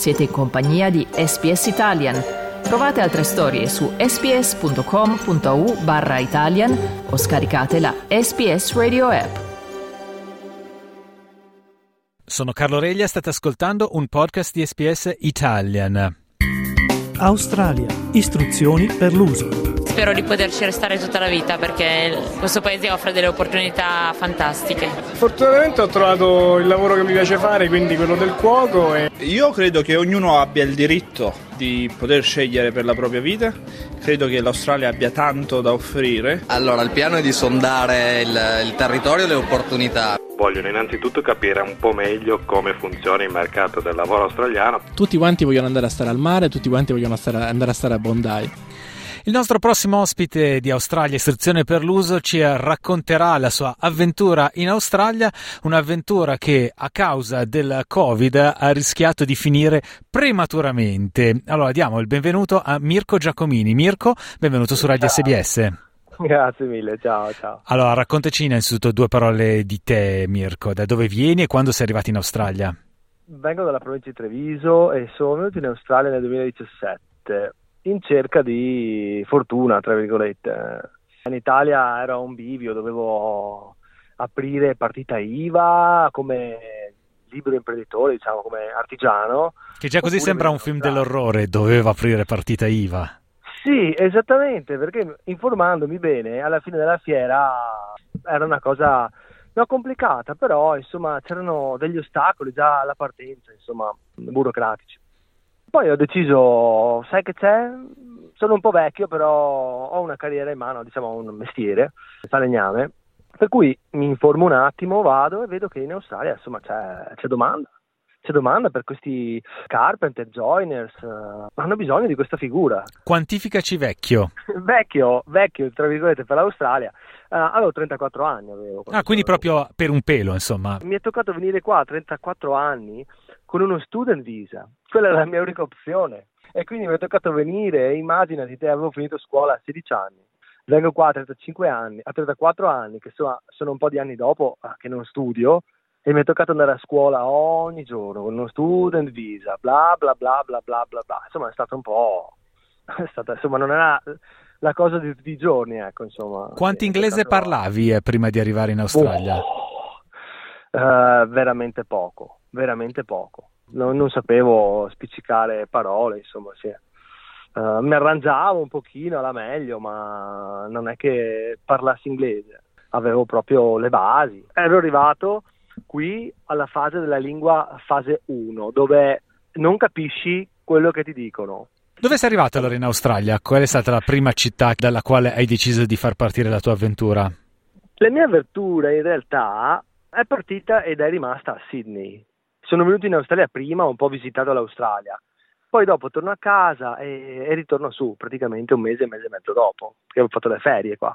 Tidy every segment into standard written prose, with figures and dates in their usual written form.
Siete in compagnia di SBS Italian. Trovate altre storie su sbs.com.au/Italian o scaricate la SBS Radio app. Sono Carlo Reglia, state ascoltando un podcast di SBS Italian. Australia. Istruzioni per l'uso. Spero di poterci restare tutta la vita perché questo paese offre delle opportunità fantastiche. Fortunatamente ho trovato il lavoro che mi piace fare, quindi quello del cuoco. Io credo che ognuno abbia il diritto di poter scegliere per la propria vita. Credo che l'Australia abbia tanto da offrire. Allora, il piano è di sondare il territorio e le opportunità. Vogliono innanzitutto capire un po' meglio come funziona il mercato del lavoro australiano. Tutti quanti vogliono andare a stare al mare, tutti quanti vogliono andare a stare a Bondi. Il nostro prossimo ospite di Australia Istruzione per l'uso ci racconterà la sua avventura in Australia, un'avventura che a causa del Covid ha rischiato di finire prematuramente. Allora diamo il benvenuto a Mirko Giacomini. Mirko, benvenuto su Radio SBS. Grazie mille, ciao. Allora raccontaci innanzitutto due parole di te, Mirko. Da dove vieni e quando sei arrivato in Australia? Vengo dalla provincia di Treviso e sono venuto in Australia nel 2017. In cerca di fortuna, tra virgolette. In Italia era un bivio, dovevo aprire partita IVA come libero imprenditore, diciamo come artigiano. Che già così sembra un film dell'orrore, dovevo aprire partita IVA. Sì, esattamente, perché informandomi bene, alla fine della fiera era una cosa non complicata, però insomma c'erano degli ostacoli già alla partenza, insomma, burocratici. Poi ho deciso, sai che c'è? Sono un po' vecchio, però ho una carriera in mano, diciamo un mestiere, falegname, per cui mi informo un attimo, vado e vedo che in Australia insomma c'è domanda. C'è domanda per questi carpenter, joiners, hanno bisogno di questa figura. Quantificaci vecchio. Vecchio, tra virgolette, per l'Australia. Avevo 34 anni. Quindi proprio per un pelo, insomma. Mi è toccato venire qua a 34 anni con uno student visa. Quella era la mia unica opzione. E quindi mi è toccato venire, immaginati te, avevo finito scuola a 16 anni. Vengo qua a 35 anni, a 34 anni, che sono un po' di anni dopo che non studio, e mi è toccato andare a scuola ogni giorno con uno student visa, bla bla bla bla bla bla bla. Insomma è stato un po'... insomma non era la cosa di tutti i giorni, ecco, insomma. Quanto inglese parlavi prima di arrivare in Australia? Veramente poco. Non sapevo spiccicare parole, insomma, sì. Mi arrangiavo un pochino alla meglio, ma non è che parlassi inglese. Avevo proprio le basi. Ero arrivato qui alla fase della lingua fase 1, dove non capisci quello che ti dicono. Dove sei arrivato allora in Australia? Qual è stata la prima città dalla quale hai deciso di far partire la tua avventura? La mia avventura in realtà è partita ed è rimasta a Sydney. Sono venuto in Australia prima, ho un po' visitato l'Australia. Poi dopo torno a casa e ritorno su praticamente un mese e mezzo dopo, che ho fatto le ferie qua.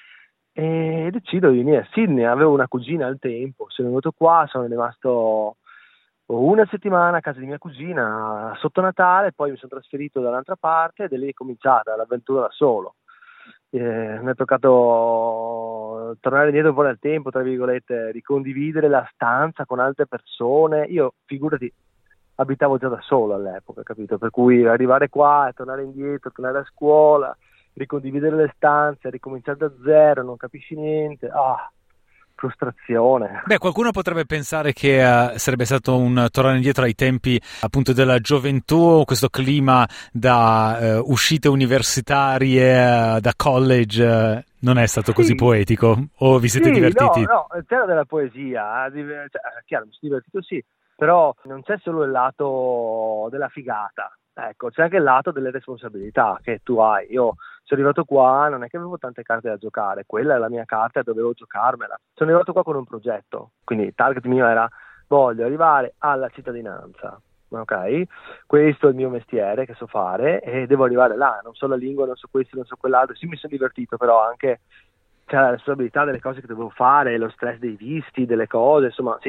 E decido di venire a Sydney, avevo una cugina al tempo, sono venuto qua, sono rimasto una settimana a casa di mia cugina sotto Natale, poi mi sono trasferito da un'altra parte e da lì è cominciata l'avventura da solo. Mi è toccato tornare indietro un po' nel tempo, tra virgolette, ricondividere la stanza con altre persone. Io, figurati, abitavo già da solo all'epoca, capito? Per cui arrivare qua e tornare indietro, tornare a scuola, ricondividere le stanze, ricominciare da zero, non capisci niente, frustrazione. Beh, qualcuno potrebbe pensare che sarebbe stato un tornare indietro ai tempi appunto della gioventù, questo clima da uscite universitarie, da college, non è stato così poetico? O vi siete divertiti? No, c'era della poesia, chiaro, mi sono divertito sì, però non c'è solo il lato della figata. Ecco, c'è anche il lato delle responsabilità che tu hai. Io sono arrivato qua, non è che avevo tante carte da giocare, quella è la mia carta e dovevo giocarmela. Sono arrivato qua con un progetto, quindi il target mio era: voglio arrivare alla cittadinanza, ok? Questo è il mio mestiere che so fare e devo arrivare là, non so la lingua, non so questo, non so quell'altro. Sì, mi sono divertito, però anche c'è la responsabilità delle cose che dovevo fare, lo stress dei visti, delle cose, insomma, sì.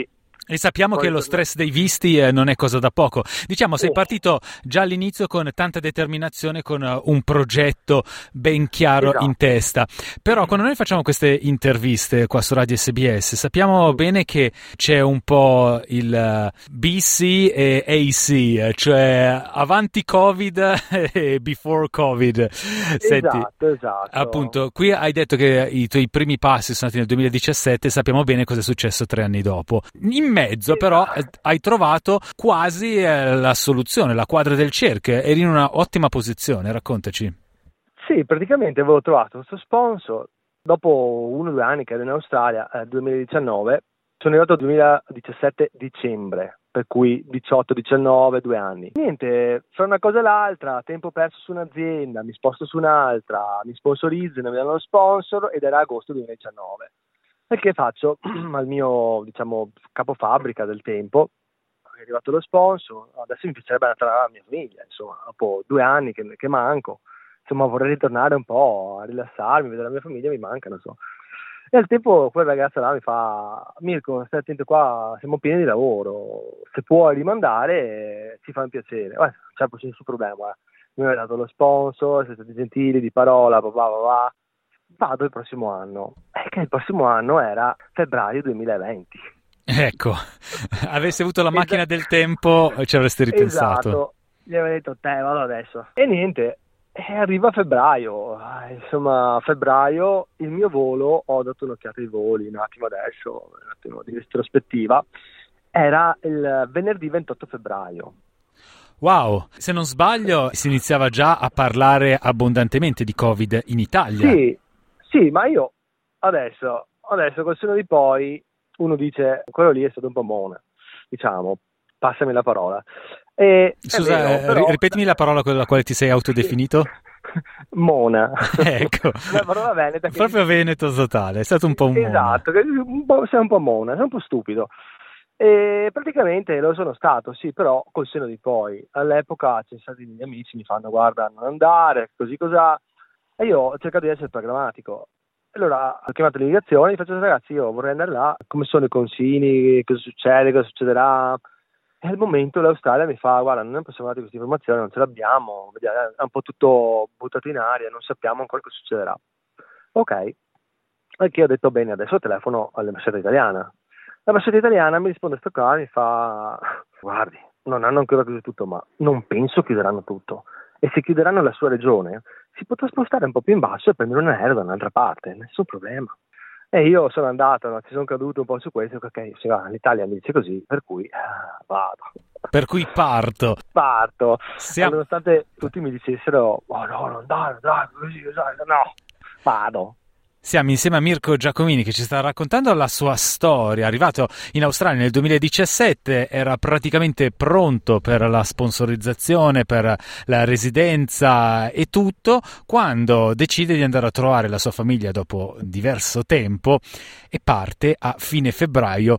E sappiamo che lo stress dei visti non è cosa da poco. Diciamo, sei partito già all'inizio con tanta determinazione, con un progetto ben chiaro in testa. Però quando noi facciamo queste interviste qua su Radio SBS, sappiamo bene che c'è un po' il BC e AC, cioè avanti Covid e before Covid. Senti, Esatto. Appunto, qui hai detto che i tuoi primi passi sono stati nel 2017, sappiamo bene cosa è successo 3 anni dopo. In mezzo però hai trovato quasi la soluzione, la quadra del cerchio, eri in una ottima posizione, raccontaci. Sì, praticamente avevo trovato questo sponsor, dopo 1 o 2 anni che ero in Australia, 2019, sono arrivato al 2017 dicembre, per cui 18-19, 2 anni. Niente, fra una cosa e l'altra, tempo perso su un'azienda, mi sposto su un'altra, mi sponsorizzano, mi danno lo sponsor ed era agosto 2019. Perché faccio al mio, capofabbrica del tempo, è arrivato lo sponsor, adesso mi piacerebbe andare alla mia famiglia, insomma, dopo 2 anni che manco, insomma vorrei ritornare un po' a rilassarmi, vedere la mia famiglia, mi mancano, insomma. E al tempo quel ragazzo là mi fa: Mirko, stai attento qua, siamo pieni di lavoro, se puoi rimandare ci fa un piacere. C'è nessun problema, mi avete dato lo sponsor, siete stati gentili, di parola, vado il prossimo anno. E che il prossimo anno era febbraio 2020. Ecco, avessi avuto la macchina del tempo ci avresti ripensato. Esatto, gli avevo detto vado adesso. E niente, arriva febbraio, insomma febbraio, il mio volo, ho dato un'occhiata ai voli un attimo di retrospettiva, era il venerdì 28 febbraio. Wow, se non sbaglio si iniziava già a parlare abbondantemente di Covid in Italia. Sì, ma io adesso col senno di poi uno dice quello lì è stato un po' mona, diciamo, passami la parola. Scusa, però, ripetimi la parola con la quale ti sei autodefinito. Mona. Ecco, una parola veneta che proprio veneto totale, è stato un po' un mona. Esatto, sei un po' mona, sei un po' stupido. E praticamente lo sono stato, sì, però col senno di poi. All'epoca c'è stati degli amici, mi fanno guarda non andare, così cos'ha. E io ho cercato di essere pragmatico. Allora ho chiamato l'immigrazione e gli faccio ragazzi io vorrei andare là, come sono i confini, cosa succederà. E al momento l'Australia mi fa guarda non possiamo dare questa informazione, non ce l'abbiamo, è un po' tutto buttato in aria, non sappiamo ancora cosa succederà. Ok, perché ho detto bene, adesso telefono all'ambasciata italiana. L'ambasciata italiana mi risponde sto qua, mi fa guardi, non hanno ancora chiuso tutto, ma non penso chiuderanno tutto. E se chiuderanno la sua regione, si potrà spostare un po' più in basso e prendere un aereo da un'altra parte, nessun problema. E io sono andato, ci sono caduto un po' su questo, ok, l'Italia mi dice così, per cui vado. Per cui parto. Nonostante tutti mi dicessero, oh no, non dai, così, no, vado. Siamo insieme a Mirko Giacomini che ci sta raccontando la sua storia. Arrivato in Australia nel 2017, era praticamente pronto per la sponsorizzazione, per la residenza e tutto, quando decide di andare a trovare la sua famiglia dopo diverso tempo e parte a fine febbraio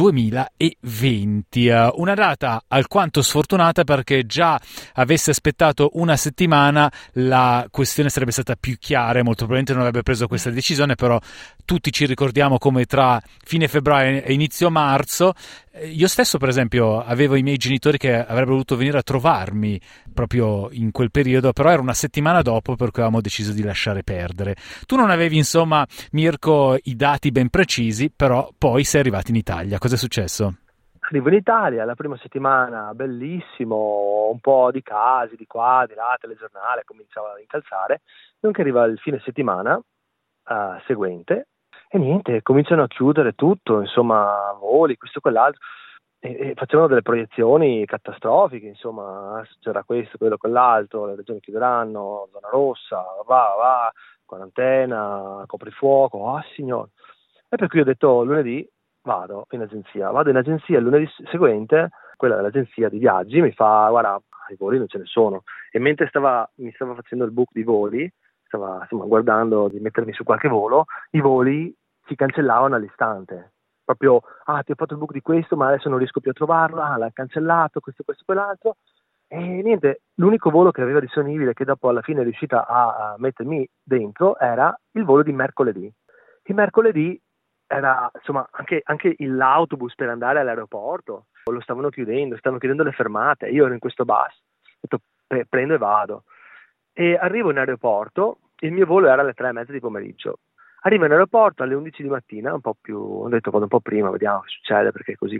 2020. Una data alquanto sfortunata perché già avesse aspettato una settimana la questione sarebbe stata più chiara e molto probabilmente non avrebbe preso questa decisione, però tutti ci ricordiamo come tra fine febbraio e inizio marzo io stesso per esempio avevo i miei genitori che avrebbero voluto venire a trovarmi proprio in quel periodo, però era una settimana dopo per cui avevamo deciso di lasciare perdere. Tu non avevi insomma, Mirko, i dati ben precisi, però poi sei arrivato in Italia. Cos'è successo? Arrivo in Italia, la prima settimana bellissimo, un po' di casi di qua, di là, telegiornale cominciava a incalzare, non che arriva il fine settimana seguente e niente, cominciano a chiudere tutto, insomma voli, questo quell'altro e facevano delle proiezioni catastrofiche, insomma c'era questo, quello, quell'altro, le regioni chiuderanno, zona rossa, va, quarantena, coprifuoco, signore. E per cui ho detto lunedì vado in agenzia il lunedì seguente, quella dell'agenzia di viaggi mi fa guarda i voli non ce ne sono, e mentre mi stava facendo il book di voli, stava insomma guardando di mettermi su qualche volo, i voli si cancellavano all'istante, proprio ti ho fatto il book di questo ma adesso non riesco più a trovarlo, l'ha cancellato, questo, quell'altro, e niente, l'unico volo che aveva disponibile che dopo alla fine è riuscita a mettermi dentro era il volo di mercoledì. Il mercoledì era, insomma, anche l'autobus per andare all'aeroporto lo stavano chiudendo le fermate. Io ero in questo bus, ho detto prendo e vado. E arrivo in aeroporto, il mio volo era alle 3:30 di pomeriggio. Arrivo in aeroporto alle 11 di mattina, ho detto vado un po' prima, vediamo che succede, perché così.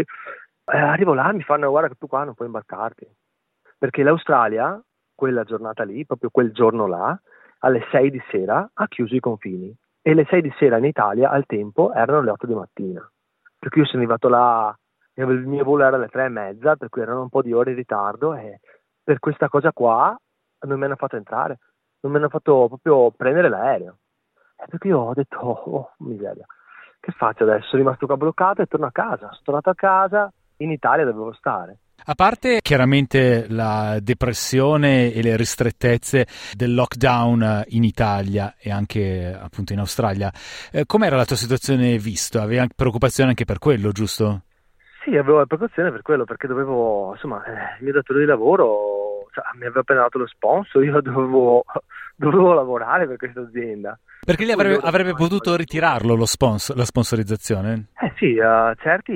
Arrivo là, mi fanno guarda che tu qua non puoi imbarcarti, perché l'Australia, quella giornata lì, proprio quel giorno là, alle 6 di sera ha chiuso i confini. E le 6 di sera in Italia al tempo erano le 8 di mattina. Per cui io sono arrivato là, il mio volo era alle 3:30, per cui erano un po' di ore in ritardo e per questa cosa qua non mi hanno fatto entrare, non mi hanno fatto proprio prendere l'aereo. Perché io ho detto, oh miseria, che faccio adesso? Sono rimasto qua bloccato e torno a casa. Sono tornato a casa, in Italia dovevo stare. A parte chiaramente la depressione e le ristrettezze del lockdown in Italia e anche appunto in Australia, com'era la tua situazione visto? Avevi anche preoccupazione anche per quello, giusto? Sì, avevo preoccupazione per quello, perché dovevo, insomma, il mio datore di lavoro mi aveva appena dato lo sponsor, io dovevo lavorare per questa azienda. Perché lì avrebbe potuto ritirarlo la sponsorizzazione? Sì, certi,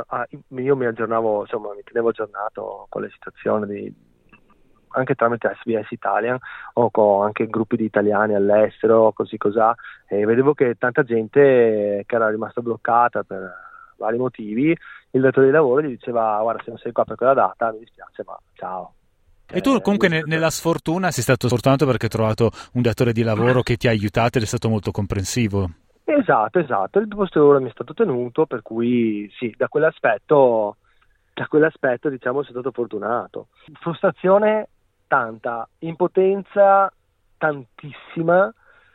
io mi aggiornavo, insomma, mi tenevo aggiornato con le situazioni anche tramite SBS Italian o con anche gruppi di italiani all'estero, così cos'ha, e vedevo che tanta gente che era rimasta bloccata per vari motivi, il datore di lavoro gli diceva guarda, se non sei qua per quella data mi dispiace, ma ciao. E tu comunque nella sfortuna sei stato sfortunato perché hai trovato un datore di lavoro che ti ha aiutato ed è stato molto comprensivo. Esatto, il posto di lavoro mi è stato tenuto, per cui sì, da quell'aspetto diciamo sono stato fortunato. Frustrazione tanta, impotenza tantissima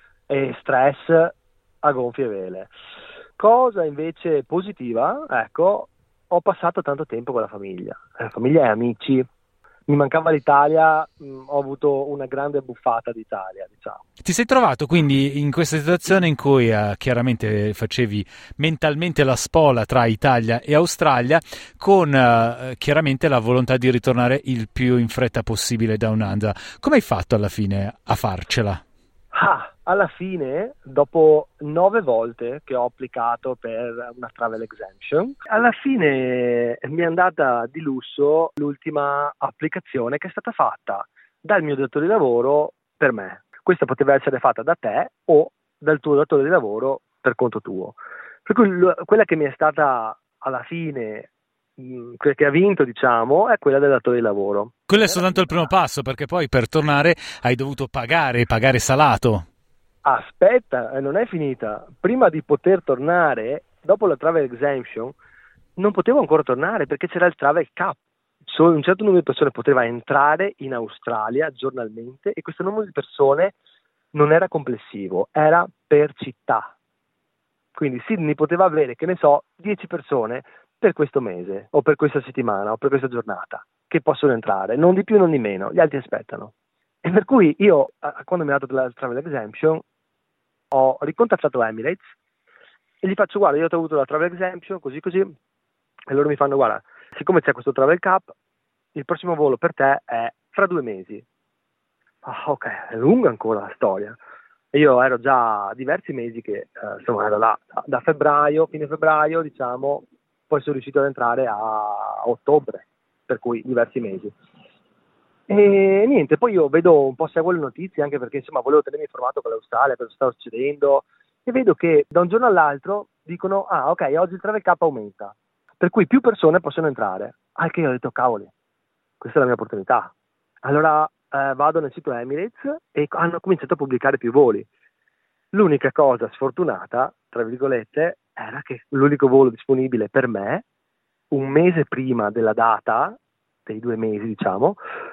e stress a gonfie vele. Cosa invece positiva, ecco, ho passato tanto tempo con la famiglia e amici. Mi mancava l'Italia, ho avuto una grande buffata d'Italia, diciamo. Ti sei trovato quindi in questa situazione in cui chiaramente facevi mentalmente la spola tra Italia e Australia con chiaramente la volontà di ritornare il più in fretta possibile da un'anda. Come hai fatto alla fine a farcela? Alla fine, dopo 9 volte che ho applicato per una travel exemption, alla fine mi è andata di lusso l'ultima applicazione che è stata fatta dal mio datore di lavoro per me. Questa poteva essere fatta da te o dal tuo datore di lavoro per conto tuo. Per cui quella che mi è stata alla fine, che ha vinto, diciamo, è quella del datore di lavoro. Quello è soltanto il primo passo, perché poi per tornare hai dovuto pagare salato. Aspetta, non è finita. Prima di poter tornare, dopo la travel exemption, non potevo ancora tornare perché c'era il travel cap. Solo un certo numero di persone poteva entrare in Australia giornalmente e questo numero di persone non era complessivo, era per città. Quindi Sydney poteva avere, 10 persone per questo mese o per questa settimana o per questa giornata che possono entrare, non di più non di meno, gli altri aspettano. E per cui io, quando mi ha dato la travel exemption, ho ricontattato Emirates e gli faccio guarda, io ho avuto la travel exemption così e loro mi fanno guarda, siccome c'è questo travel cap, il prossimo volo per te è fra 2 mesi. Ok, è lunga ancora la storia. E io ero già diversi mesi che insomma ero là da fine febbraio, diciamo, poi sono riuscito ad entrare a ottobre, per cui diversi mesi. E niente, poi io vedo un po', seguo le notizie, anche perché insomma volevo tenermi informato con l'Australia, cosa stava succedendo, e vedo che da un giorno all'altro dicono ok, oggi il travel cap aumenta, per cui più persone possono entrare. Anche io ho detto cavoli, questa è la mia opportunità. Allora vado nel sito Emirates e hanno cominciato a pubblicare più voli. L'unica cosa sfortunata, tra virgolette, era che l'unico volo disponibile per me, un mese prima della data, dei 2 mesi diciamo,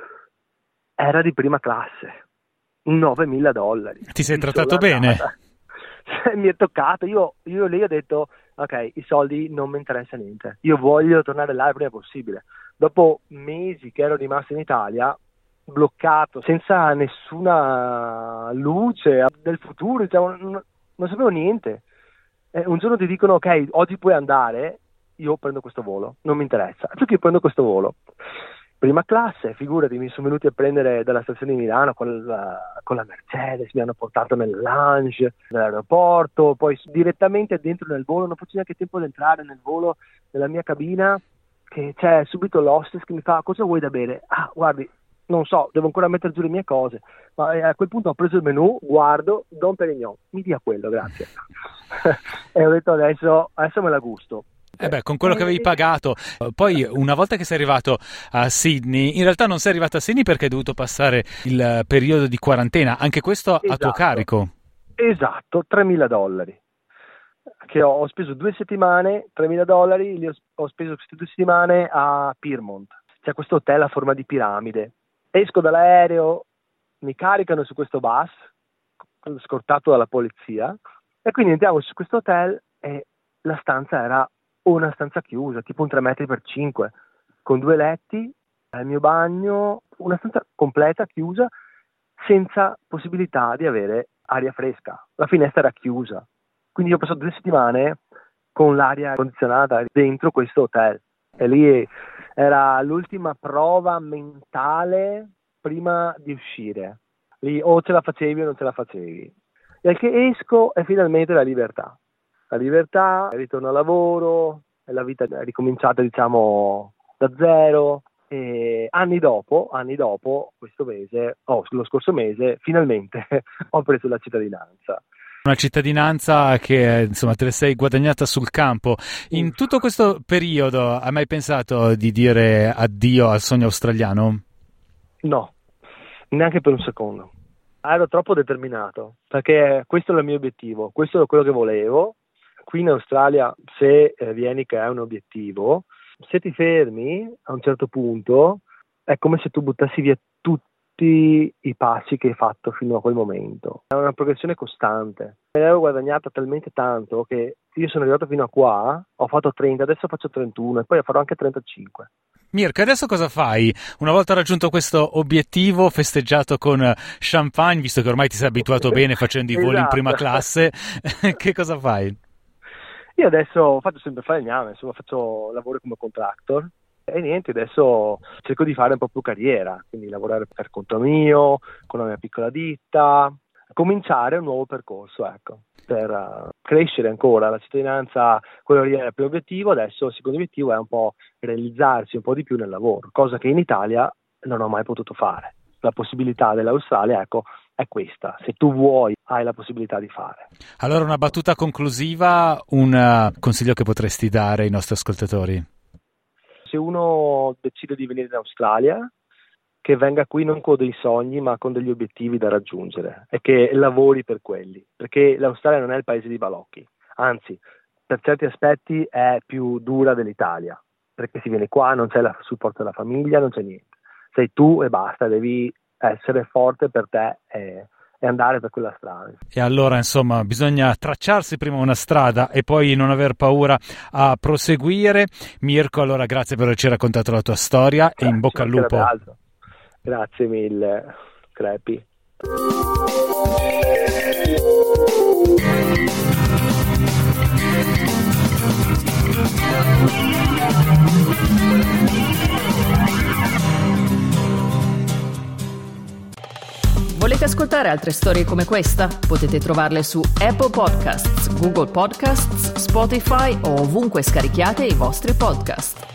era di prima classe, $9.000. Ti sei trattato bene? Mi è toccato, io lì ho detto ok, i soldi non mi interessa niente, io voglio tornare là il prima possibile. Dopo mesi che ero rimasto in Italia, bloccato, senza nessuna luce del futuro, diciamo, non sapevo niente. Un giorno ti dicono ok, oggi puoi andare, io prendo questo volo, non mi interessa, perché io prendo questo volo. prima classe, figurati, mi sono venuti a prendere dalla stazione di Milano con la Mercedes, mi hanno portato nel lounge dell'aeroporto, poi direttamente dentro nel volo, non faccio neanche tempo di entrare nel volo, nella mia cabina, che c'è subito l'hostess che mi fa: cosa vuoi da bere? Ah, guardi, non so, devo ancora mettere giù le mie cose, ma a quel punto ho preso il menù, guardo, Dom Perignon, mi dia quello, grazie. E ho detto adesso me la gusto. Con quello che avevi pagato. Poi una volta che sei arrivato a Sydney, in realtà non sei arrivato a Sydney perché hai dovuto passare il periodo di quarantena, anche questo a tuo carico. Esatto, $3.000 che ho speso 2 settimane, $3.000 li ho speso queste 2 settimane a Pyrmont. C'è questo hotel a forma di piramide, esco dall'aereo, mi caricano su questo bus scortato dalla polizia e quindi entriamo su questo hotel e la stanza era una stanza chiusa, tipo un 3x5, con 2 letti, il mio bagno, una stanza completa chiusa, senza possibilità di avere aria fresca. La finestra era chiusa. Quindi ho passato 2 settimane con l'aria condizionata dentro questo hotel. E lì era l'ultima prova mentale prima di uscire. Lì o ce la facevi o non ce la facevi. E che esco è finalmente la libertà. La libertà, il ritorno al lavoro, la vita è ricominciata, diciamo, da zero. E anni dopo, questo mese, lo scorso mese, finalmente ho preso la cittadinanza. Una cittadinanza che, insomma, te la sei guadagnata sul campo. In tutto questo periodo hai mai pensato di dire addio al sogno australiano? No, neanche per un secondo. Ero troppo determinato, perché questo è il mio obiettivo, questo è quello che volevo. Qui in Australia, se vieni che è un obiettivo, se ti fermi a un certo punto, è come se tu buttassi via tutti i passi che hai fatto fino a quel momento. È una progressione costante. Me l'avevo guadagnata talmente tanto che io sono arrivato fino a qua, ho fatto 30, adesso faccio 31 e poi farò anche 35. Mirko, adesso cosa fai? Una volta raggiunto questo obiettivo, festeggiato con champagne, visto che ormai ti sei abituato bene facendo i voli in prima classe, che cosa fai? Io adesso faccio sempre falegname, insomma faccio lavoro come contractor e niente, adesso cerco di fare un po' più carriera, quindi lavorare per conto mio, con la mia piccola ditta, cominciare un nuovo percorso, ecco, per crescere ancora. La cittadinanza, quello lì è il primo obiettivo, adesso il secondo obiettivo è un po' realizzarsi un po' di più nel lavoro, cosa che in Italia non ho mai potuto fare. La possibilità dell'Australia, ecco, è questa. Se tu vuoi, hai la possibilità di fare. Allora, una battuta conclusiva, un consiglio che potresti dare ai nostri ascoltatori? Se uno decide di venire in Australia, che venga qui non con dei sogni, ma con degli obiettivi da raggiungere e che lavori per quelli, perché l'Australia non è il paese di balocchi, anzi, per certi aspetti è più dura dell'Italia, perché si viene qua, non c'è il supporto della famiglia, non c'è niente. Sei tu e basta, devi essere forte per te e andare per quella strada. E allora, insomma, bisogna tracciarsi prima una strada e poi non aver paura a proseguire. Mirko, allora grazie per averci raccontato la tua storia e in bocca al lupo. Grazie mille, Crepi. Volete ascoltare altre storie come questa? Potete trovarle su Apple Podcasts, Google Podcasts, Spotify o ovunque scarichiate i vostri podcast.